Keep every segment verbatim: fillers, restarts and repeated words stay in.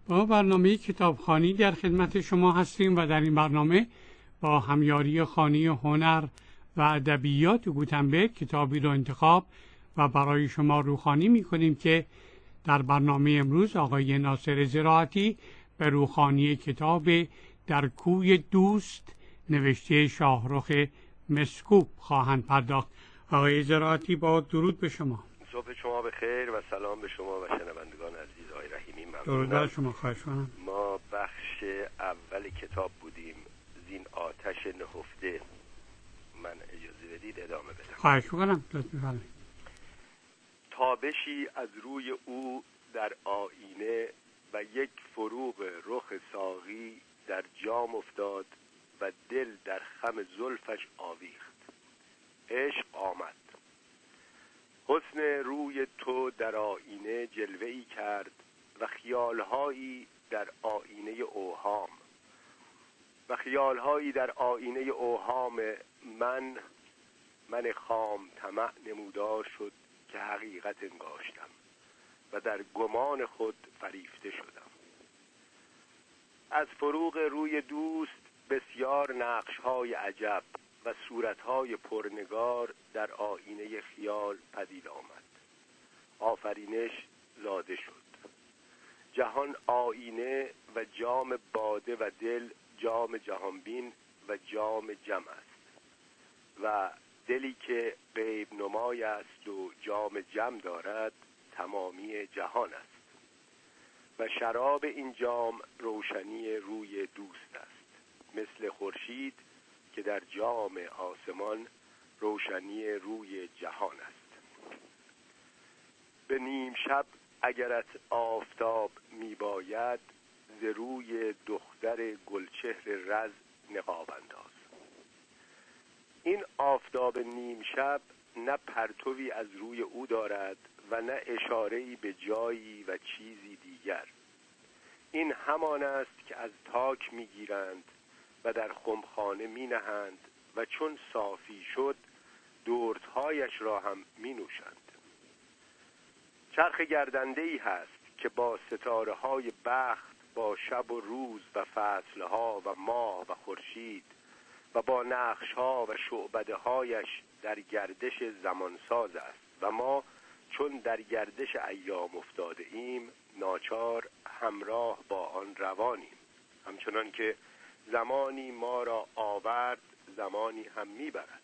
با برنامه کتابخوانی در خدمت شما هستیم و در این برنامه با همیاری خانه هنر و ادبیات گوتنبرگ کتابی رو انتخاب و برای شما روخوانی می‌کنیم که در برنامه امروز آقای ناصر زراعتی به روخوانی کتاب در کوی دوست نوشته شاهرخ مسکوب خواهند پرداخت. آقای زراعتی با درود به شما. صبح شما بخیر و سلام به شما و شنوندگان عزیز. آقای رحیمی ممنونم. درود بر شما. خواهش کنم. ما بخش اول کتاب بودیم، زین آتش نهفته. من اجازه بدید ادامه بدم. خواهش کنم. لطف بفرمایید. تابشی از روی او در آینه و یک فروغ رخ ساقی در جام افتاد و دل در خم زلفش آویخت. عشق آمد. حسن روی تو در آینه جلوه‌ای کرد و خیالهایی در آینه اوهام و خیالهایی در آینه اوهام من من خام طمع نمودار شد که حقیقت انگاشتم و در گمان خود فریفته شدم. از فروغ روی دوست بسیار نقش‌های عجب و صورت‌های پرنگار در آینه خیال پدید آمد. آفرینش زاده شد. جهان آینه و جام باده و دل جام جهانبین و جام جم است و دلی که غیب نمای است و جام جم دارد تمامی جهان است و شراب این جام روشنی روی دوست است، مثل خورشید که در جام آسمان روشنی روی جهان است. به نیم شب اگرت آفتاب می باید، ز روی دختر گلچهر رز نقاب انداز. این آفتاب نیم شب نه پرتوی از روی او دارد و نه اشاره‌ای به جایی و چیزی دیگر. این همان است که از تاک می گیرند و در خمخانه می نهند و چون صافی شد دردهایش را هم می نوشند. چرخ گردنده‌ای هست که با ستاره های بخت، با شب و روز و فصلها و ماه و خورشید و با نقشها و شعبده هایش در گردش زمانساز است و ما چون در گردش ایام افتاده ایم ناچار همراه با آن روانیم، همچنان که زمانی ما را آورد زمانی هم میبرد.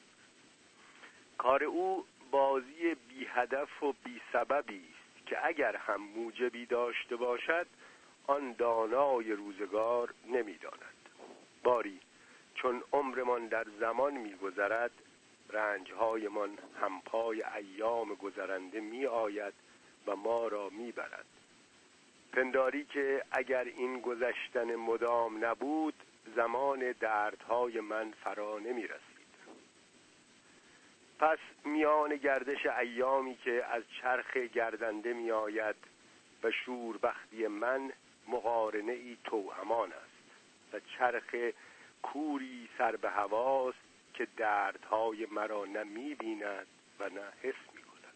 کار او بازی بی هدف و بی سببی است که اگر هم موجبی داشته باشد آن دانای روزگار نمیداند. باری چون عمرمان در زمان میگذرد رنجهایمان همپای ایام گذرنده می آید و ما را میبرد. پنداری که اگر این گذشتن مدام نبود زمان دردهای من فرا نمی رسید. پس میان گردش ایامی که از چرخ گردنده می آید و شوربختی من مقارنه ای توأمان است و چرخ کوری سر به هواست که دردهای مرا نه می بیند و نه حس می کند.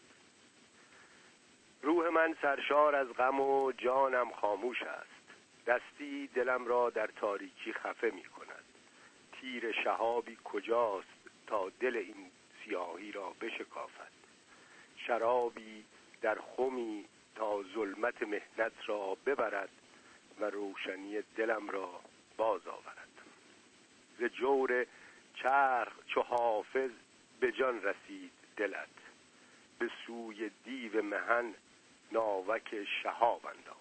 روح من سرشار از غم و جانم خاموش است. دستی دلم را در تاریکی خفه می کند. تیر شهابی کجاست تا دل این سیاهی را بشکافد؟ شرابی در خمی تا ظلمت محنت را ببرد و روشنی دلم را باز آورد. ز جور چرخ چو حافظ به جان رسید دلت، به سوی دیو مهن ناوک شهاب انداز.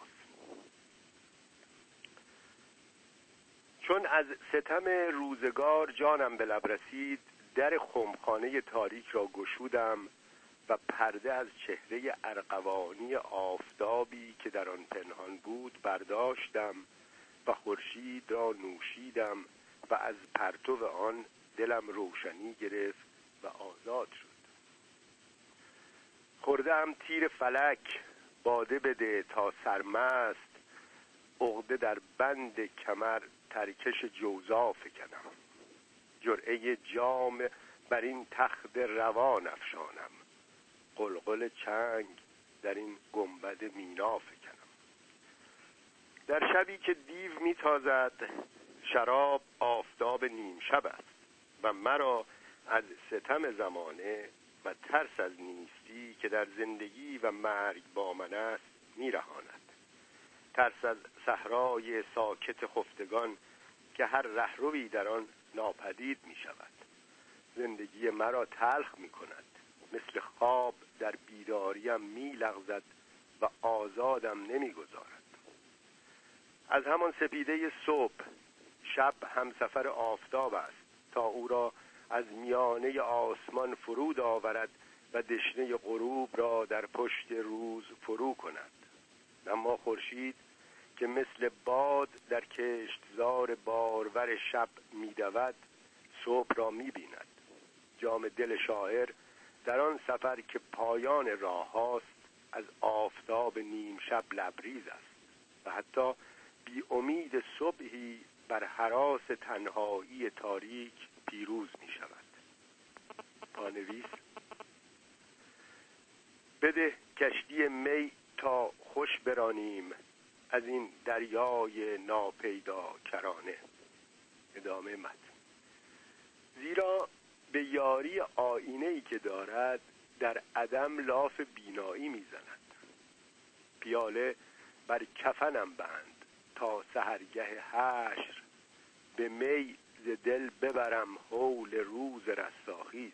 چون از ستم روزگار جانم به لب رسید در خمخانه تاریک را گشودم و پرده از چهره ارغوانی آفتابی که در آن پنهان بود برداشتم و خورشید را نوشیدم و از پرتو آن دلم روشنی گرفت و آزاد شد. خوردم تیر فلک، باده بده تا سرمست، عقده در بند کمر ترکش جوزا فکنم. جرعه جام بر این تخت روان افشانم، قلقل چنگ در این گنبد مینا فکنم. در شبی که دیو میتازد شراب آفتاب نیم شب است و مرا از ستم زمانه و ترس از نیستی که در زندگی و مرگ با من است میرهاند. ترس از صحرای ساکت خفتگان که هر رهروی در آن ناپدید می شود. زندگی مرا تلخ می کند، مثل خواب در بیداریم می لغزد و آزادم نمی گذارد. از همان سپیده صبح شب همسفر آفتاب است تا او را از میانه آسمان فرود آورد و دشنه غروب را در پشت روز فرو کند. اما خورشید که مثل باد در کشتزار بارور شب می‌دود صبح را می‌بیند. جام دل شاعر در آن سفر که پایان راه هاست از آفتاب نیم شب لبریز است و حتی بی امید صبحی بر هراس تنهایی تاریک پیروز می شود. پانویس: بده کشتی می تا خوش برانیم از این دریای ناپیدا کرانه. ادامه متن. زیرا به یاری آینه‌ای که دارد در عدم لاف بینایی میزند. پیاله بر کفنم بند تا سحرگه حشر به می ز دل ببرم حول روز رستاخیز.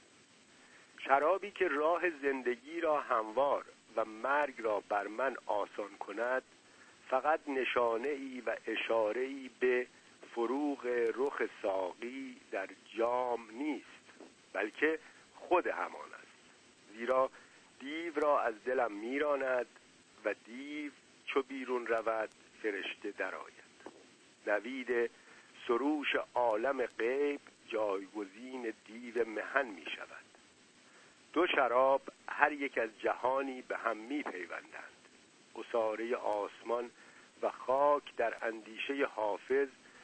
شرابی که راه زندگی را هموار و مرگ را بر من آسان کند فقط نشانه ای و اشاره ای به فروغ رخ ساقی در جام نیست، بلکه خود همان است. زیرا دیو را از دلم میراند و دیو چو بیرون رود فرشته درآید. نوید سروش عالم غیب جایگزین دیو مهن می شود. دو شراب هر یک از جهانی به هم می پیوندند. عصاره آسمان و خاک در اندیشه حافظ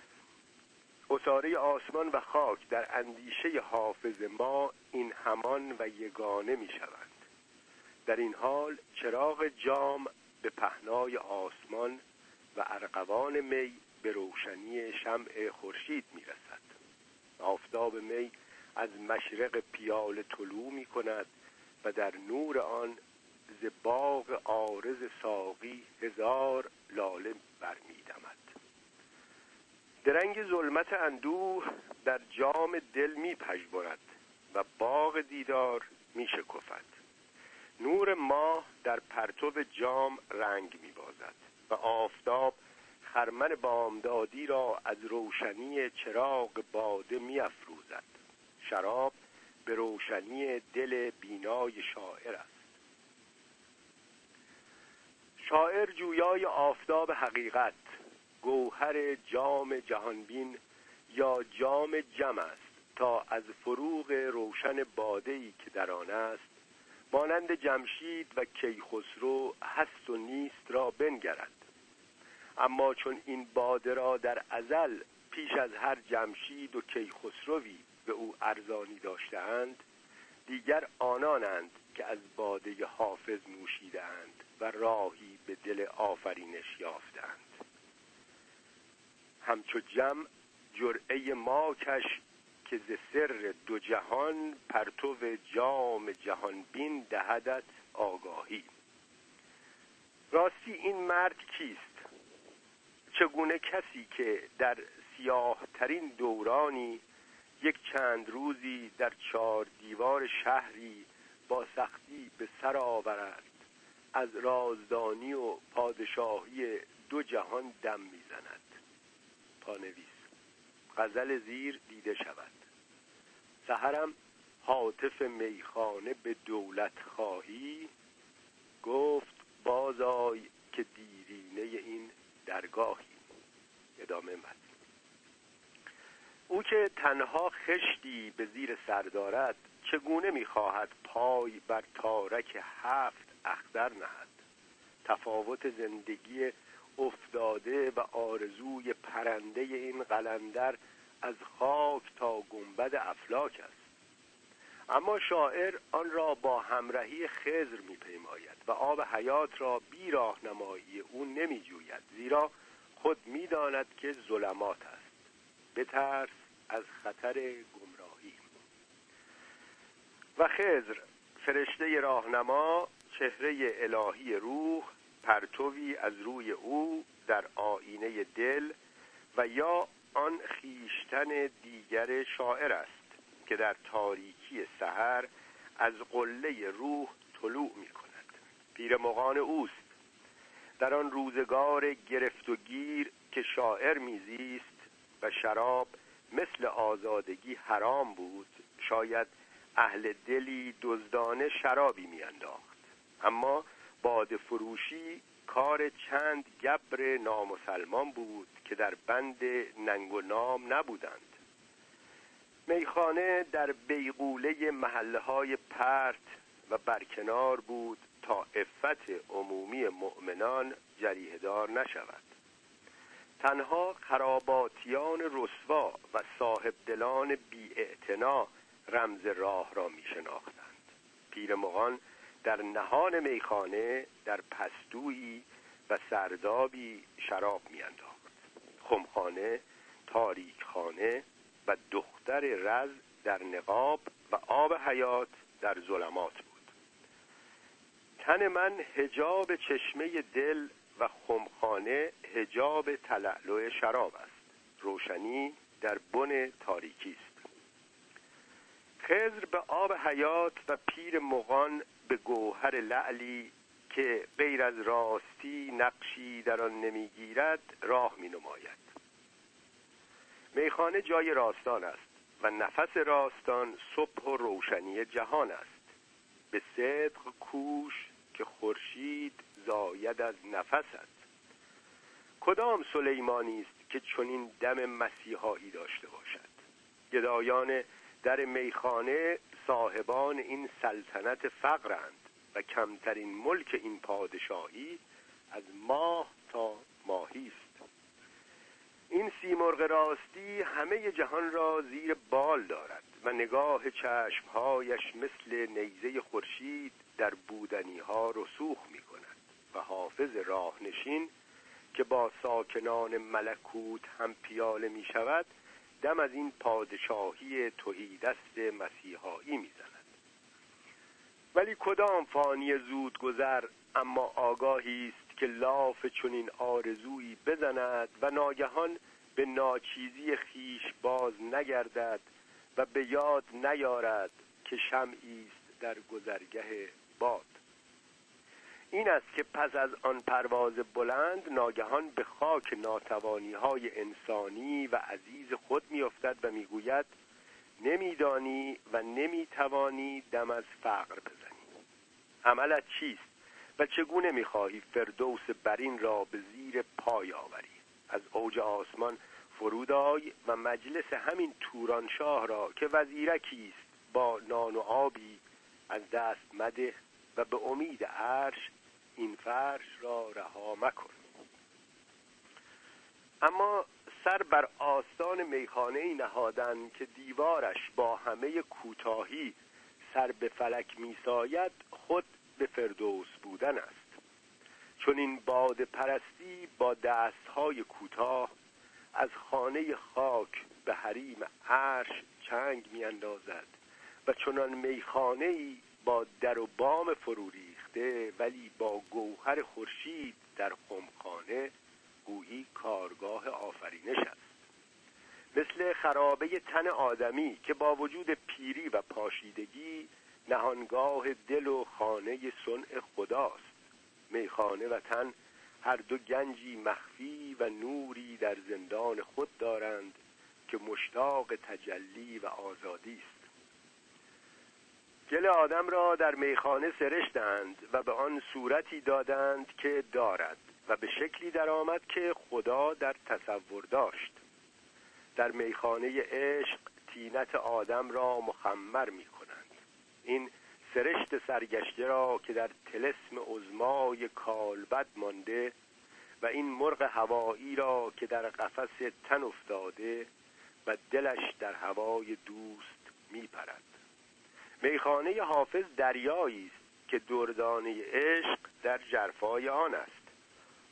عصاره آسمان و خاک در اندیشه حافظ ما این همان و یگانه می شوند. در این حال چراغ جام به پهنای آسمان و ارغوان می به روشنی شمع خورشید می رسد. آفتاب می از مشرق پیاله طلوع می کند و در نور آن ز باغ عارض ساقی هزار لاله برمی دمد. درنگ ظلمت اندوه در جام دل می پژمرد و باغ دیدار می شکفد. نور ماه در پرتو جام رنگ می بازد و آفتاب خرمن بامدادی را از روشنی چراغ باده می افروزد. شراب به روشنی دل بینای شاعر است. شاعر جویای آفتاب حقیقت، گوهر جام جهانبین یا جام جم است تا از فروغ روشن باده‌ای که در آن است مانند جمشید و کیخسرو هست و نیست را بنگرد. اما چون این باده را در ازل پیش از هر جمشید و کیخسروی به او ارزانی داشته‌اند، دیگر آنانند که از باده حافظ نوشیدند و راهی به دل آفرینش یافتند. همچو جم جرعه ما کش که ز سر دو جهان پرتو جام جهان بین دهدت آگاهی. راستی این مرد کیست؟ چگونه کسی که در سیاه ترین دورانی یک چند روزی در چار دیوار شهری با سختی به سر آورد از رازدانی و پادشاهی دو جهان دم میزند. پانویس: غزل زیر دیده شود. سحرم هاتف میخانه به دولت خواهی، گفت بازآی که دیرینه این درگاهی. ادامه متن. او که تنها خشتی به زیر سر دارد چگونه میخواهد پای بر تارک هفت اختر نهد؟ تفاوت زندگی افتاده و آرزوی پرنده این قلندر از خاک تا گنبد افلاک است. اما شاعر آن را با همراهی خضر میپیماید و آب حیات را بی راهنمایی او نمیجوید، زیرا که ظلمات است. بترس از خطر گمراهی. و خضر فرشته راهنما، چهره الهی روح، پرتوی از روی او در آینه دل و یا آن خیشتن دیگر شاعر است که در تاریکی سحر از قله روح طلوع می کند. پیرمغان اوست. در آن روزگار گرفت و گیر که شاعر میزیست و شراب مثل آزادگی حرام بود، شاید اهل دلی دزدانه شرابی میانداخت، اما باده فروشی کار چند گبر نامسلمان بود که در بند ننگ و نام نبودند. میخانه در بیغوله محله‌های پرت و برکنار بود تا عفت عمومی مؤمنان جریحه‌دار نشود. تنها خراباتیان رسوا و صاحب دلان بی‌اعتنا رمز راه را می شناختند. پیرمغان در نهان میخانه در پستویی و سردابی شراب می انداخت. خمخانه، تاریکخانه و دختر رز در نقاب و آب حیات در ظلمات بود. تن من حجاب چشمه دل و خمخانه حجاب تلألؤ شراب است. روشنی در بن تاریکی است. خضر به آب حیات و پیر مغان به گوهر لعلی که غیر از راستی نقشی در آن نمیگیرد راه می نماید. میخانه جای راستان است و نفس راستان صبح و روشنی جهان است. به صدق کوش که خورشید زاید از نفست. کدام سلیمانی است که چنین دم مسیحایی داشته باشد؟ گدایان در میخانه صاحبان این سلطنت فقرند و کمترین ملک این پادشاهی از ماه تا ماهی است. این سیمرغ راستی همه جهان را زیر بال دارد و نگاه چشمهایش مثل نیزه خورشید در بودنی ها رسوخ می کند و حافظ راهنشین که با ساکنان ملکوت هم پیاله می شود دم از این پادشاهی تهیدست مسیحایی می زند. ولی کدام فانی زود گذر اما آگاهی است که لاف چنین آرزویی بزند و ناگهان به ناچیزی خیش باز نگردد و به یاد نیارد که شمعی است در گذرگه باد. این است که پس از آن پرواز بلند ناگهان به خاک ناتوانی‌های انسانی و عزیز خود می‌افتد و می‌گوید نمی‌دانی و نمی‌توانی دم از فقر بزنی. عملت چیست و چگونه می‌خواهی فردوس برین را به زیر پای آوری؟ از اوج آسمان فرود آی و مجلس همین تورانشاه را که وزیرکی است با نان و آبی از دست مده و به امید عرش این فرش را رها مکن. اما سر بر آستان میخانه نهادن که دیوارش با همه کوتاهی سر به فلک میساید خود به فردوس بودن است. چون این باد پرستی با دستهای کوتاه از خانه خاک به حریم عرش چنگ میاندازد و چنان میخانه‌ای با در و بام فرو ریخته ولی با گوهر خورشید در خمخانه گویی کارگاه آفرینش است. مثل خرابه تن آدمی که با وجود پیری و پاشیدگی نهانگاه دل و خانه صنع خداست. میخانه و تن هر دو گنجی مخفی و نوری در زندان خود دارند که مشتاق تجلی و آزادی است. گل آدم را در میخانه سرشتند و به آن صورتی دادند که دارد و به شکلی در آمد که خدا در تصور داشت. در میخانه عشق طینت آدم را مخمر می کنند. این سرشت سرگشته را که در طلسم عظمای کالبد مانده و این مرغ هوایی را که در قفس تن افتاده و دلش در هوای دوست می پرد. میخانه حافظ دریایی است که دردانه عشق در جرفای آن است.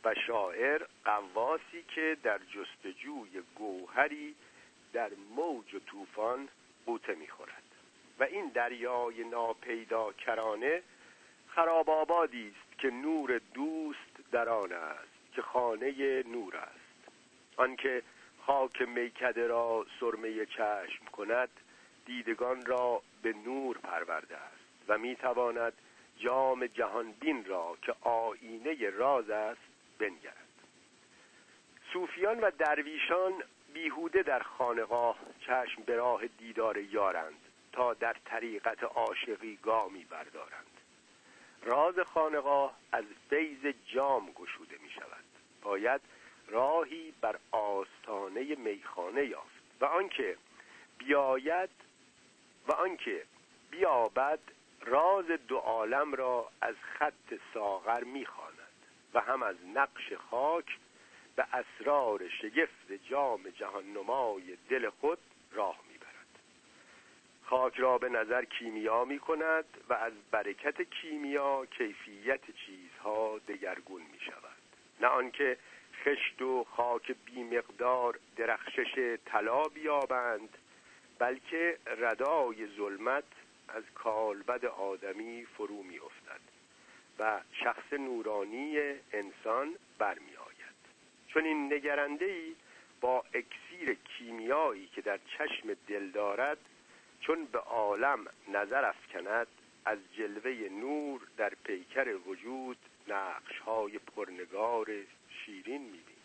و شاعر غواصی که در جستجوی گوهری در موج و طوفان غوطه می‌خورد و این دریای ناپیدا کرانه خراب آبادی است که نور دوست در آن است که خانه نور است. آنکه خاک میکده را سرمه چشم کند دیدگان را به نور پرورده است و میتواند جام جهان بین را که آینه راز است بنگرد. صوفیان و درویشان بیهوده در خانقاه چشم به راه دیدار یارند تا در طریقت عاشقی گامی بردارند. راز خانقاه از فیض جام گشوده می شود. باید راهی بر آستانه میخانه یافت و آنکه بیاید و آنکه بیابد راز دو عالم را از خط ساغر می‌خواند و هم از نقش خاک به اسرار شگفت جام جهان نمای دل خود راه میبرد. خاک را به نظر کیمیا می‌کند و از برکت کیمیا کیفیت چیزها دگرگون می‌شود. نه آنکه خشت و خاک بی‌مقدار درخشش طلا بیابند، بلکه ردای ظلمت از کالبد آدمی فرو می افتد و شخص نورانی انسان برمی آید. چون این نگرنده‌ای با اکسیر کیمیایی که در چشم دل دارد چون به عالم نظر افکند از جلوه نور در پیکر وجود نقش‌های پرنگار شیرین می بیند.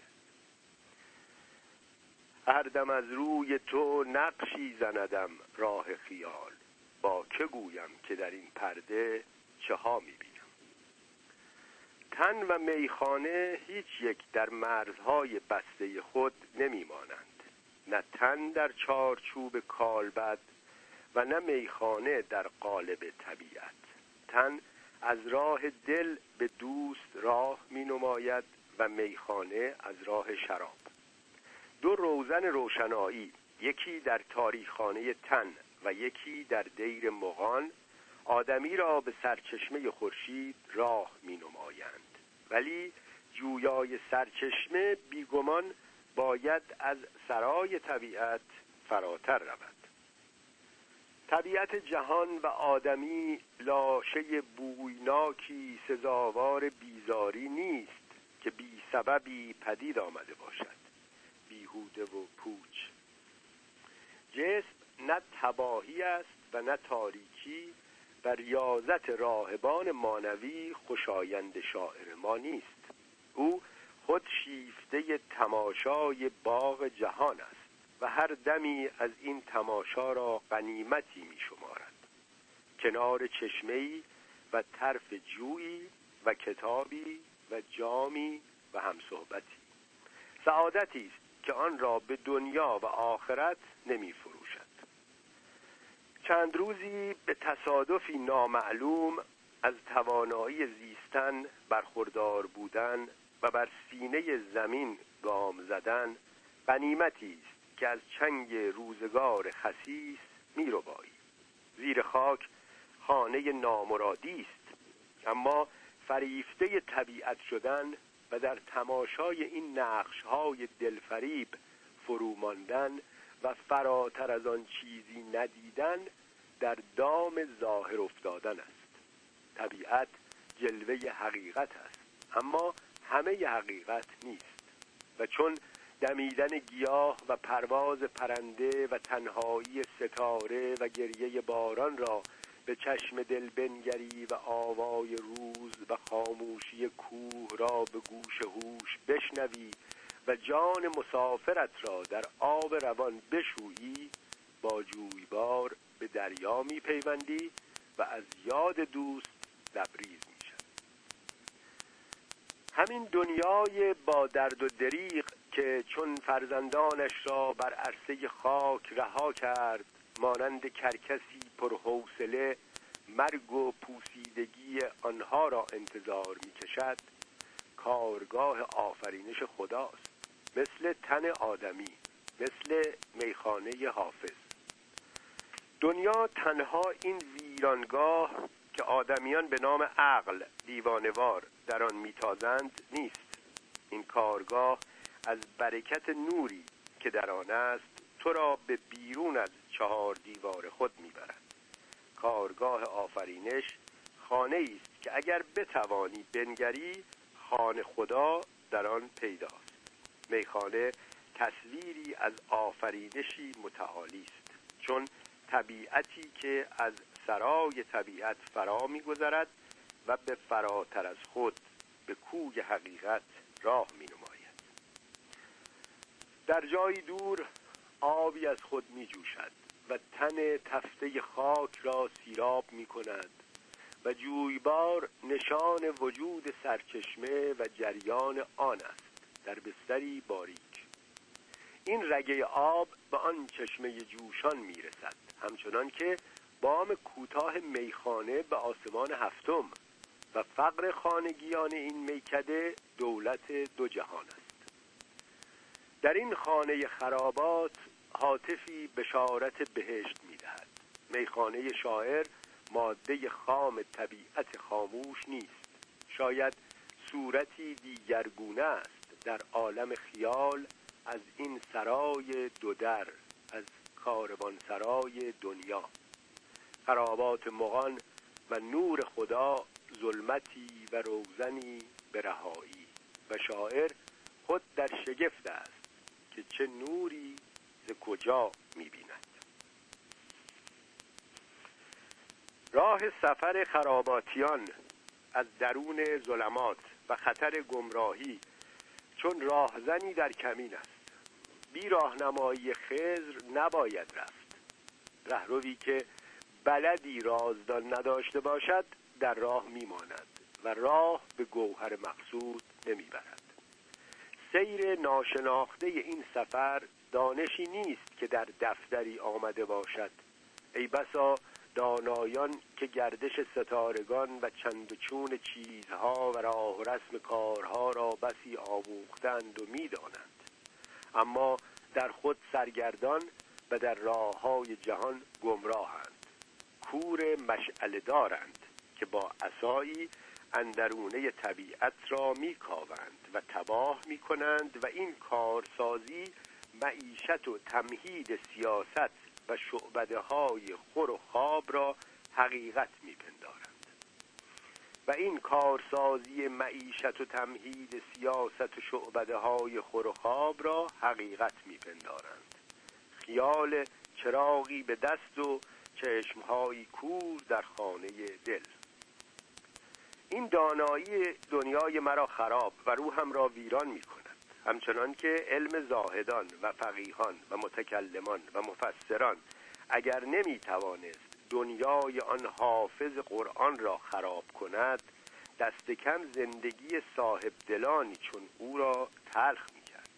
هر دم از روی تو نقشی زندم راه خیال، با که گویم که در این پرده چه ها می بینم. تن و میخانه هیچ یک در مرزهای بسته خود نمی مانند. نه تن در چارچوب کالبد و نه میخانه در قالب طبیعت. تن از راه دل به دوست راه می نماید و میخانه از راه شراب. دو روزن روشنایی، یکی در تاریخخانه تن و یکی در دیر مغان، آدمی را به سرچشمه خورشید راه می نمایند. ولی جویای سرچشمه بیگمان باید از سرای طبیعت فراتر رود. طبیعت جهان و آدمی لاشه بویناکی سزاوار بیزاری نیست که بی سببی پدید آمده باشد، بیهوده و پوچ. جسم نه تباهی است و نه تاریکی و ریاضت راهبان مانوی خوشایند شاعر ما نیست. او خود شیفته تماشای باغ جهان است و هر دمی از این تماشا را غنیمتی می شمارد. کنار چشمه‌ای و طرف جویی و کتابی و جامی و همصحبتی. سعادتی است که آن را به دنیا و آخرت نمی فروشد. چند روزی به تصادفی نامعلوم از توانایی زیستن برخوردار بودن و بر سینه زمین گام زدن غنیمتی است که از چنگ روزگار خسیس می ربایی. زیر خاک خانه نامرادی است، اما فریفته طبیعت شدن و در تماشای این نقش‌های دلفریب فرو ماندن و فراتر از آن چیزی ندیدن در دام ظاهر افتادن است. طبیعت جلوه حقیقت است، اما همه حقیقت نیست و چون دمیدن گیاه و پرواز پرنده و تنهایی ستاره و گریه باران را به چشم دل بنگری و آوای روز و خاموشی کوه را به گوش هوش بشنوی و جان مسافرت را در آب روان بشویی، با جویبار به دریا می پیوندی و از یاد دوست لبریز می شد. همین دنیای با درد و دریغ که چون فرزندانش را بر عرصه خاک رها کرد، مانند کرکسی پرحوصله مرگ و پوسیدگی آنها را انتظار می کشد، کارگاه آفرینش خداست، مثل تن آدمی، مثل میخانه حافظ. دنیا تنها این ویرانگاه که آدمیان به نام عقل دیوانوار در آن میتازند نیست. این کارگاه از برکت نوری که در آن است تو را به بیرون از چهار دیوار خود میبرد. کارگاه آفرینش خانه است که اگر بتوانی بنگری خانه خدا در آن پیداست. میخانه تصویری از آفرینشی متعالی است، چون طبیعتی که از سرای طبیعت فرا می‌گذرد و به فراتر از خود به کوی حقیقت راه می‌نماید. در جایی دور آبی از خود می‌جوشد و تن تفته خاک را سیراب می‌کند و جویبار نشان وجود سرچشمه و جریان آن است در بستری باریک. این رگه آب به آن چشمه جوشان میرسد، همچنان که بام کوتاه میخانه به آسمان هفتم و فقر خانگیان این میکده دولت دو جهان است. در این خانه خرابات هاتفی بشارت بهشت میدهد. میخانه شاعر ماده خام طبیعت خاموش نیست، شاید صورتی دیگرگونه است در عالم خیال از این سرای دو در، از کاروان سرای دنیا. خرابات مغان و نور خدا ظلمتی و روزنی به رهایی و شاعر خود در شگفت است که چه نوری ز کجا می‌بیند. راه سفر خراباتیان از درون ظلمات و خطر گمراهی چون راهزنی در کمین است. بی راهنمایی خضر نباید رفت. رهروی که بلدی رازدان نداشته باشد در راه میماند و راه به گوهر مقصود نمیبرد. سیر ناشناخته این سفر دانشی نیست که در دفتری آمده باشد. ای بسا دانایان که گردش ستارگان و چند و چون چیزها و راه و رسم کارها را بسی آموختند و میدانند، اما در خود سرگردان و در راههای جهان گمراهند. کور مشعله دارند که با عصایی اندرونه طبیعت را میکاوند و تباه میکنند و این کارسازی معیشت و تمهید سیاست و شعبده های خور و خواب را حقیقت میپندارند. و این کارسازی معیشت و تمهید سیاست و شعبده های خور و خواب را حقیقت میپندارند. خیال چراغی به دست و چشمهای کور در خانه دل. این دانایی دنیای مرا خراب و روحم را ویران میکند، همچنان که علم زاهدان و فقیهان و متکلمان و مفسران اگر نمیتوانست دنیای آن حافظ قرآن را خراب کند، دست کم زندگی صاحب دلانی چون او را تلخ میکرد.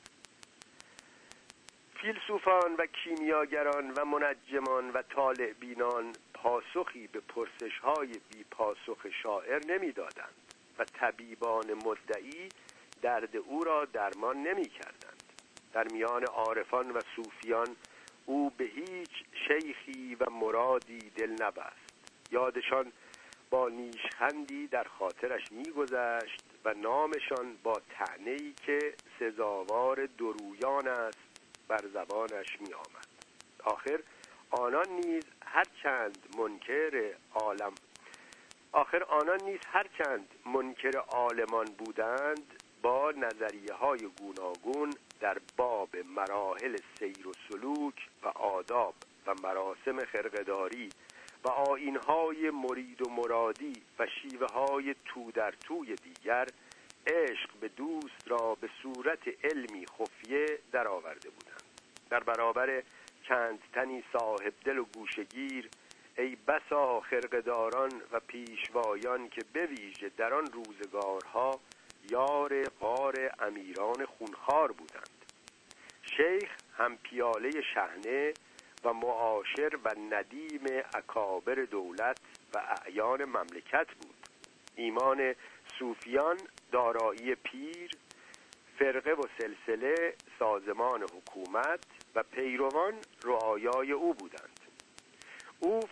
فیلسوفان و کیمیاگران و منجمان و طالع بینان پاسخی به پرسش‌های بی پاسخ شاعر نمیدادند و طبیبان مدعی درد او را درمان نمی‌کردند. در میان عارفان و صوفیان او به هیچ شیخی و مرادی دل نبست. یادشان با نیشخندی در خاطرش می‌گذشت و نامشان با طعنه‌ای که سزاوار درویان است بر زبانش می‌آمد. آخر آنان نیز هر چند منکر عالم آخر آنان نیز هر چند منکر عالمان بودند، با نظریه‌های گوناگون در باب مراحل سیر و سلوک و آداب و مراسم خرقه‌داری و آیین‌های مرید و مرادی و شیوه‌های تو در توی دیگر عشق به دوست را به صورت علمی خفیه در آورده بودند. در برابر چند تنی صاحب دل و گوشگیر، ای بسا خرقه‌داران و پیشوایان که به ویژه در آن روزگارها یار غار امیران خونخوار بودند. شیخ هم پیاله شحنه و معاشر و ندیم اکابر دولت و اعیان مملکت بود. ایمان صوفیان دارایی پیر، فرقه و سلسله سازمان حکومت و پیروان رعایای او بودند. او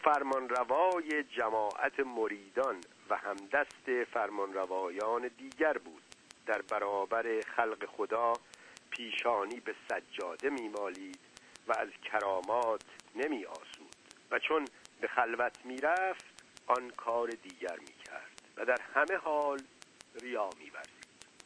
فرمانروای جماعت مریدان و همدست فرمانروایان دیگر بود. در برابر خلق خدا پیشانی به سجاده میمالید و از کرامات نمی آسود و چون به خلوت میرفت آن کار دیگر میکرد و در همه حال ریا می‌ورزید.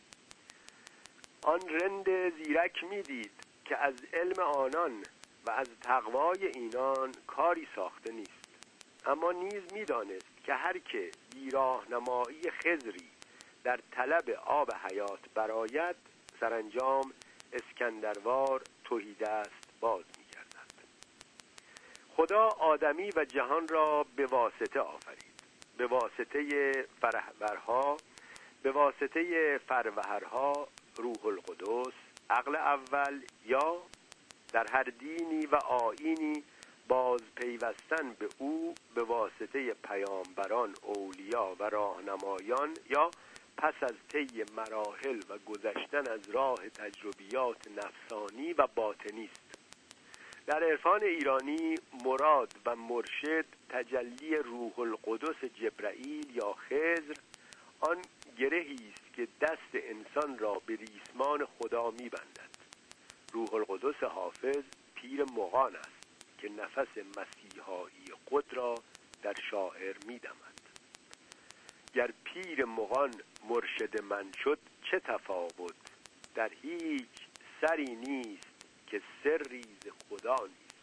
آن رند زیرک میدید که از علم آنان و از تقوای اینان کاری ساخته نیست، اما نیز میدانست که هر که بی راهنمایی خضری در طلب آب حیات براید سرانجام اسکندروار تهیدست باز می‌گردد. خدا آدمی و جهان را به واسطه آفرید، به واسطه فرهورها، به واسطه فروهرها، روح القدس، عقل اول، یا در هر دینی و آیینی باز پیوستن به او به واسطه پیامبران، اولیاء و راهنمایان، یا پس از طی مراحل و گذشتن از راه تجربیات نفسانی و باطنی است. در عرفان ایرانی مراد و مرشد تجلی روح القدس جبرائیل یا خضر آن گرهی است که دست انسان را به ریسمان خدا می‌بندد. روح القدس حافظ پیر مغان است که نفس مسیحایی خود را در شاعر می‌دمد. گر پیر مغان مرشد من شد چه تفاوت، در هیچ سری نیست که سری ز خدا نیست.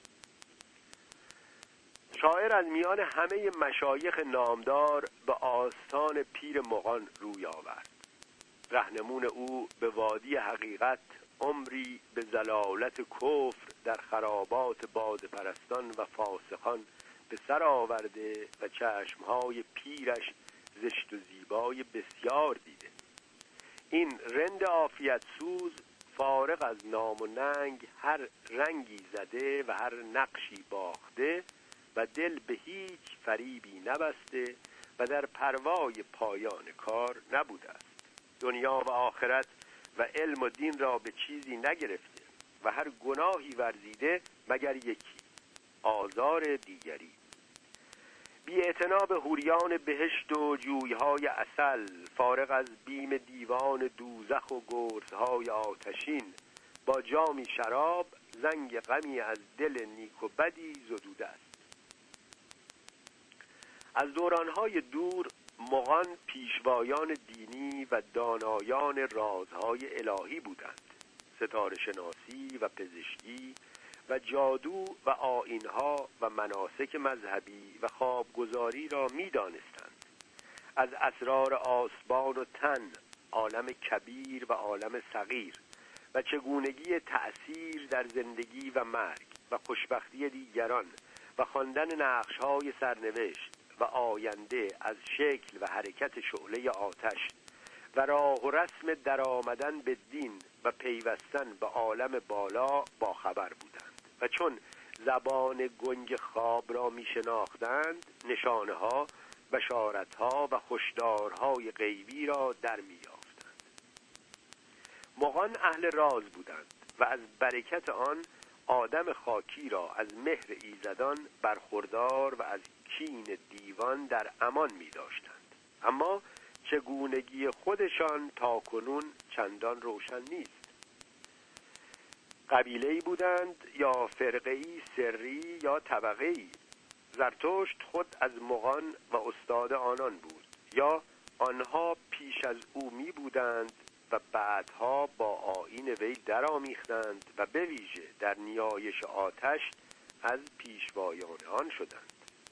شاعر از میان همه مشایخ نامدار به آستان پیر مغان روی آورد. رهنمون او به وادی حقیقت عمری به ضلالت کفر در خرابات بازپرستان و فاسقان به سر آورده و چشمهای پیرش زشت و زیبای بسیار دیده. این رند عافیت سوز فارغ از نام و ننگ هر رنگی زده و هر نقشی باخته و دل به هیچ فریبی نبسته و در پروای پایان کار نبوده است. دنیا و آخرت و علم و دین را به چیزی نگرفته و هر گناهی ورزیده مگر یکی، آزار دیگری. بی اعتنا به حوریان بهشت و جویهای عسل، فارغ از بیم دیوان دوزخ و گرزهای آتشین، با جامی شراب زنگ غمی از دل نیک و بدی زدوده است. از دورانهای دور مغان پیشوایان دینی و دانایان رازهای الهی بودند. ستاره شناسی و پزشکی و جادو و آیین‌ها و مناسک مذهبی و خوابگزاری را می‌دانستند. از اسرار آسبان و تن، عالم کبیر و عالم صغیر و چگونگی تأثیر در زندگی و مرگ و خوشبختی دیگران و خواندن نقش‌های سرنوشت و آینده از شکل و حرکت شعله آتش و راه و رسم در آمدن به دین و پیوستن به عالم بالا با خبر بودند و چون زبان گنگ خواب را می شناختند نشانه ها، بشارت ها و هشدارهای غیبی را در می یافتند. مغان اهل راز بودند و از برکت آن آدم خاکی را از مهر ایزدان برخوردار و از کین دیوان در امان می داشتند. اما چگونگی خودشان تا کنون چندان روشن نیست. قبیله‌ای بودند یا فرقه‌ای سری یا طبقه‌ای. زرتشت خود از مغان و استاد آنان بود، یا آنها پیش از او می بودند و بعدها با آیین وی درآمیختند و به ویژه در نیایش آتش از پیشوایان آن شدند.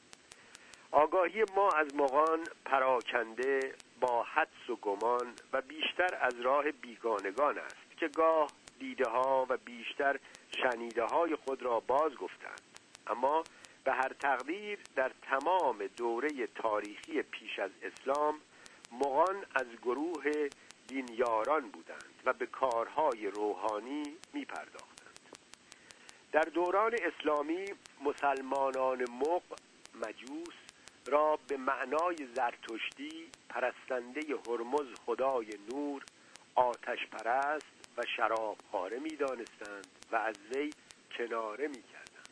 آگاهی ما از مغان پراکنده با حدس و گمان و بیشتر از راه بیگانگان است که گاه دیده ها و بیشتر شنیده های خود را باز گفتند. اما به هر تقدیر در تمام دوره تاریخی پیش از اسلام مغان از گروه دینیاران بودند و به کارهای روحانی می پرداختند. در دوران اسلامی مسلمانان مغ مجوس را به معنای زرتشتی پرستنده هرمز خدای نور، آتش پرست و شرابخواره می دانستند و از وی کناره می کردند.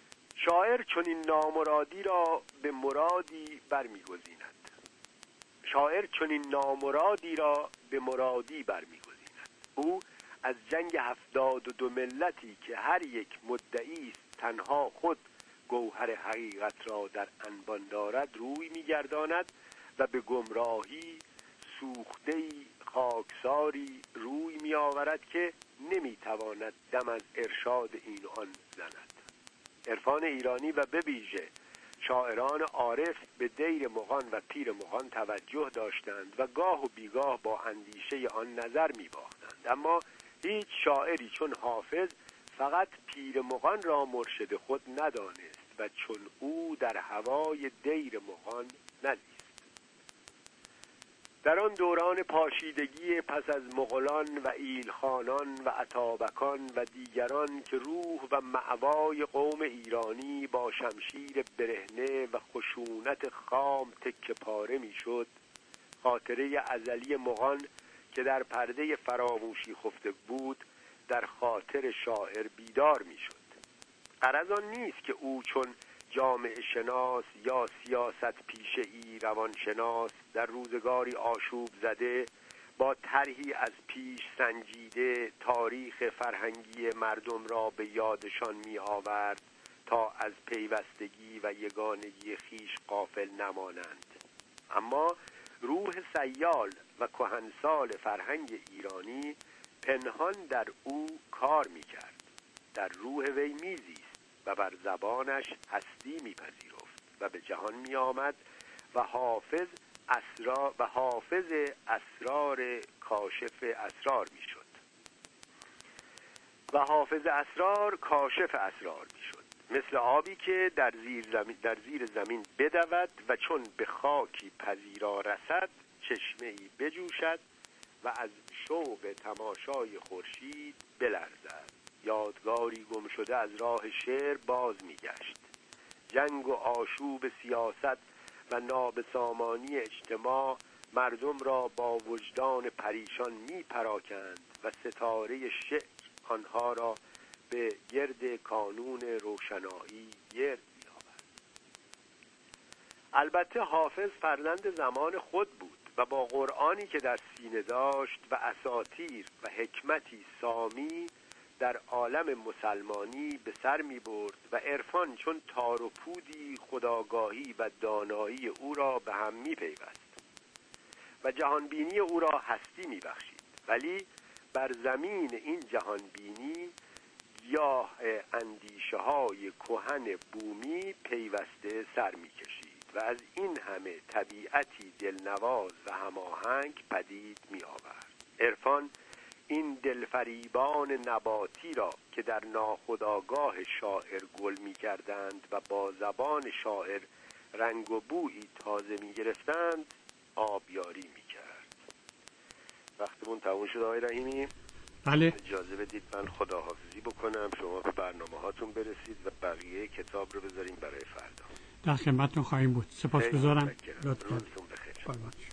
شاعر چون این نامرادی را به مرادی برمی گزیند. شاعر چنین نامرادی را به مرادی برمی‌گزیند. او از جنگ هفتاد و دو ملتی که هر یک مدعی است تنها خود گوهر حقیقت را در انبان دارد روی می‌گرداند و به گمراهی سوخته‌ای خاکساری روی می‌آورد که نمی‌تواند دم از ارشاد این و آن زند. عرفان ایرانی و به ویژه شاعران عارف به دیر مغان و پیر مغان توجه داشتند و گاه و بیگاه با اندیشه آن نظر می‌باختند، اما هیچ شاعری چون حافظ فقط پیر مغان را مرشد خود ندانست و چون او در هوای دیر مغان نزیست. در آن دوران پاشیدگی پس از مغولان و ایلخانان و اتابکان و دیگران که روح و مأوای قوم ایرانی با شمشیر برهنه و خشونت خام تکه پاره میشد، خاطره ازلی مغان که در پرده فراموشی خفته بود در خاطر شاعر بیدار میشد. غرض آن نیست که او چون جامعه شناس یا سیاست پیشه‌ای روانشناس در روزگاری آشوب زده با طرحی از پیش سنجیده تاریخ فرهنگی مردم را به یادشان می آورد تا از پیوستگی و یگانگی خیش غافل نمانند، اما روح سیال و کهنسال فرهنگ ایرانی پنهان در او کار می کرد، در روح وی می زیست و بر زبانش هستی میپذیرفت و به جهان می آمد و حافظ اسرار و حافظ اسرار کاشف اسرار می شد و حافظ اسرار کاشف اسرار می شد، مثل آبی که در زیر زمین, در زیر زمین بدود و چون به خاکی پذیرا رسد چشمه‌ای بجوشد و از شوق تماشای خورشید بلرزد. یادگاری گم شده از راه شعر باز می‌گشت. جنگ و آشوب سیاست و نابسامانی اجتماع مردم را با وجدان پریشان می‌پراکند و ستاره شعر آنها را به گرد کانون روشنایی گرد می‌آورد. البته حافظ فرزند زمان خود بود و با قرآنی که در سینه داشت و اساطیر و حکمتی سامی در عالم مسلمانی به سر می برد و عرفان چون تار و پودی خودآگاهی و دانایی او را به هم می پیوست و جهانبینی او را هستی می بخشید، ولی بر زمین این جهانبینی گیاه اندیشه های کهن بومی پیوسته سر می کشید و از این همه طبیعتی دلنواز و هماهنگ پدید می آورد. عرفان این دلفریبان نباتی را که در ناخودآگاه شاعر گل می کردند و با زبان شاعر رنگ و بویی تازه می گرفتند آبیاری می کرد. وقتمون تموم شد آقای رحیمی. بله. اجازه بدید من خداحافظی بکنم، شما به برنامه هاتون برسید و بقیه کتاب رو بذاریم برای فردا. در خدمتتون خواهیم بود. سپاسگزارم. روزتون بخیر.